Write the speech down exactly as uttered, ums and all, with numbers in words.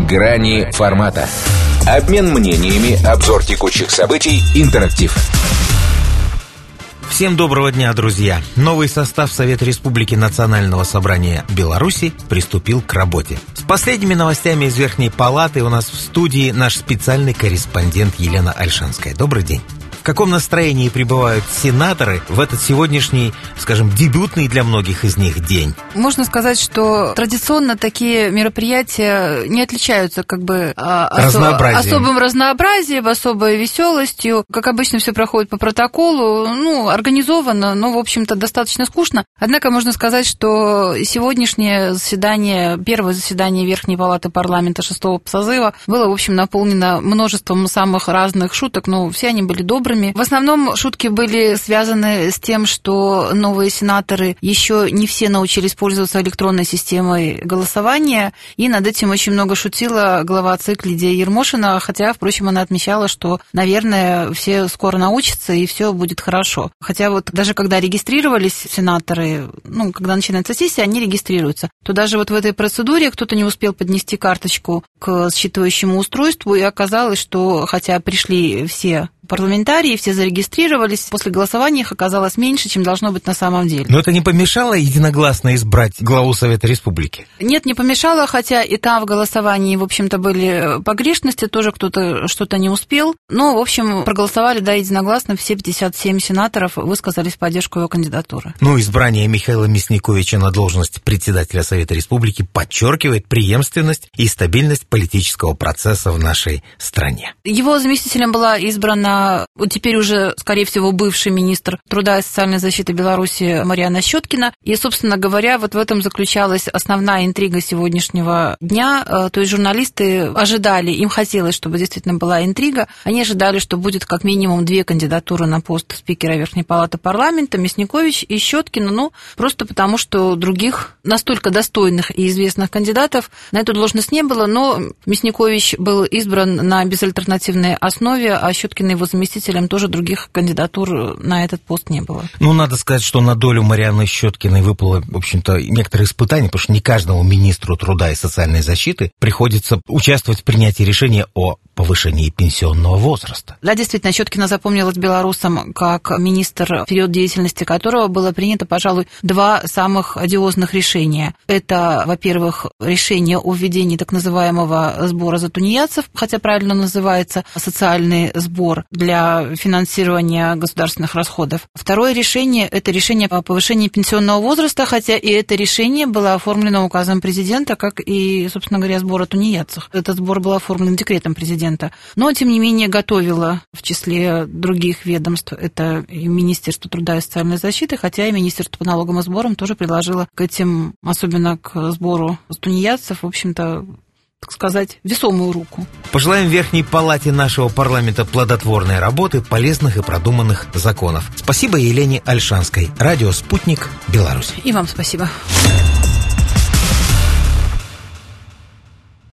Грани формата. Обмен мнениями, обзор текущих событий, интерактив. Всем доброго дня, друзья! Новый состав Совета Республики Национального собрания Беларуси приступил к работе. С последними новостями из Верхней Палаты у нас в студии наш специальный корреспондент Елена Ольшанская. Добрый день! В каком настроении пребывают сенаторы в этот сегодняшний, скажем, дебютный для многих из них день? Можно сказать, что традиционно такие мероприятия не отличаются как бы разнообразием. особым разнообразием, особой веселостью. Как обычно, все проходит по протоколу, ну, организовано, но, в общем-то, достаточно скучно. Однако можно сказать, что сегодняшнее заседание, первое заседание Верхней Палаты парламента шестого созыва было, в общем, наполнено множеством самых разных шуток, но все они были добрыми. В основном шутки были связаны с тем, что новые сенаторы еще не все научились пользоваться электронной системой голосования, и над этим очень много шутила глава ЦИК Лидия Ермошина, хотя, впрочем, она отмечала, что, наверное, все скоро научатся, и все будет хорошо. Хотя вот даже когда регистрировались сенаторы, ну, когда начинается сессия, они регистрируются, то даже вот в этой процедуре кто-то не успел поднести карточку к считывающему устройству, и оказалось, что хотя пришли все парламентарии, все зарегистрировались, после голосования их оказалось меньше, чем должно быть на самом деле. Но это не помешало единогласно избрать главу Совета Республики? Нет, не помешало, хотя и там в голосовании, в общем-то, были погрешности, тоже кто-то что-то не успел, но, в общем, проголосовали, да, единогласно, все пятьдесят семь сенаторов высказались в поддержку его кандидатуры. Ну, избрание Михаила Мясниковича на должность председателя Совета Республики подчеркивает преемственность и стабильность политического процесса в нашей стране. Его заместителем была избрана теперь уже, скорее всего, бывший министр труда и социальной защиты Беларуси Марианна Щеткина. И, собственно говоря, вот в этом заключалась основная интрига сегодняшнего дня. То есть журналисты ожидали, им хотелось, чтобы действительно была интрига. Они ожидали, что будет как минимум две кандидатуры на пост спикера Верхней Палаты парламента, Мясникович и Щеткина, ну, просто потому, что других настолько достойных и известных кандидатов на эту должность не было, но Мясникович был избран на безальтернативной основе, а Щеткина его заместителем, тоже других кандидатур на этот пост не было. Ну, надо сказать, что на долю Марианны Щеткиной выпало, в общем-то, некоторые испытания, потому что не каждому министру труда и социальной защиты приходится участвовать в принятии решения о повышении пенсионного возраста. Да, действительно, Щеткина запомнилась белорусам как министр, в период деятельности которого было принято, пожалуй, два самых одиозных решения. Это, во-первых, решение о введении так называемого сбора за тунеядцев, хотя правильно называется социальный сбор для финансирования государственных расходов. Второе решение – это решение о повышении пенсионного возраста, хотя и это решение было оформлено указом президента, как и, собственно говоря, сбор о тунеядцах. Этот сбор был оформлен декретом президента. Но, тем не менее, готовила в числе других ведомств это и Министерство труда и социальной защиты, хотя и Министерство по налогам и сборам тоже предложило к этим, особенно к сбору тунеядцев, в общем-то, так сказать, весомую руку. Пожелаем Верхней Палате нашего парламента плодотворной работы, полезных и продуманных законов. Спасибо Елене Ольшанской. Радио «Спутник», Беларусь. И вам спасибо.